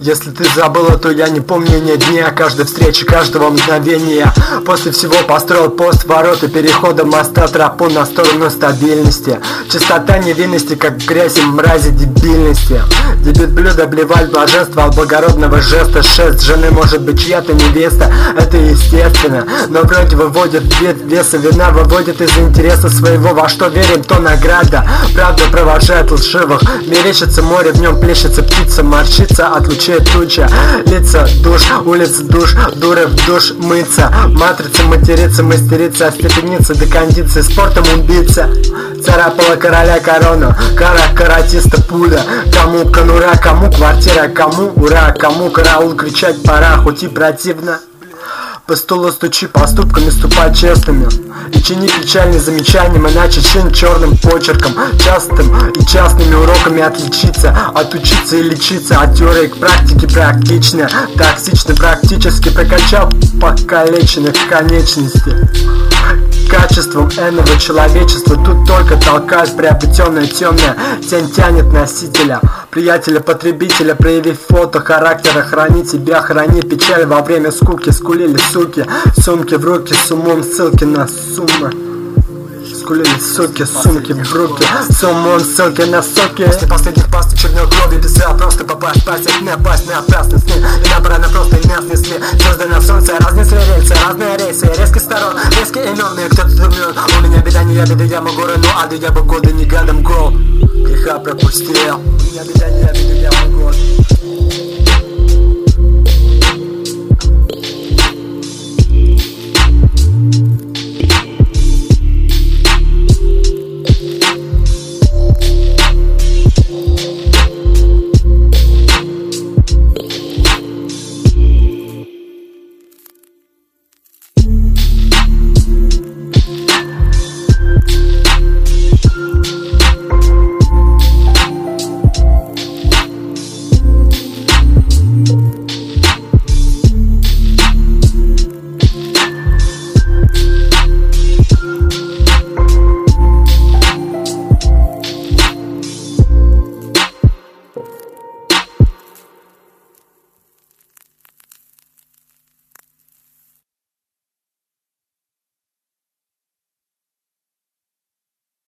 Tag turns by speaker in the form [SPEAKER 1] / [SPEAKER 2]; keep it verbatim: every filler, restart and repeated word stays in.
[SPEAKER 1] Если ты забыла, то я не помню ни дня, каждой встречи, каждого мгновения. После всего построил пост, ворота перехода моста, тропу на сторону стабильности. Чистота невинности, как грязь и мрази дебильности. Дебют блюда обливать блаженство от благородного жеста. Шесть жены может быть чья-то невеста, это естественно. Но вроде выводит вес веса вина, выводит из интереса своего. Во что верим, то награда. Правда провожает лживых. Мерещится море, в нем плещется птица, морщится от лучей туча. Лица душ, улицы душ, дуры в душ мыться. Матрица матерится, мастерица, остепенится до кондиции, спортом убийца. Царапала короля корону, кара каратиста пуля. Кому конура, кому квартира, кому ура, кому караул, кричать пора, хоть и противно. По столу стучи, поступками ступай честными. И чини печальные замечанием, иначе чин черным почерком. Частым и частными уроками отличиться, отучиться и лечиться. От теории к практике практично, токсично практически прокачал покалеченных конечностей. Качеством энного человечества тут только толкает приобретенная темная тень, тянет носителя, приятеля, потребителя. Проявив фото характера, храни тебя, храни печаль во время скуки. Скулили суки, сумки в руки с умом, ссылки на суммы. Скулили суки, сумки в руки, с умом, ссылки на соки. После последних пасты черной крови писал просто попасть, пасть, напасть на опасность сны. И набрано просто имя снесли. Звезды на солнце, разнесли рельсы, разные рейсы, резких сторон, резкие именные, кто-то умен. У меня беда, не я беда, я могу рыну, ады, я бы годы не гадом гол. Греха пропустил. У меня беда, не я беда, я могу.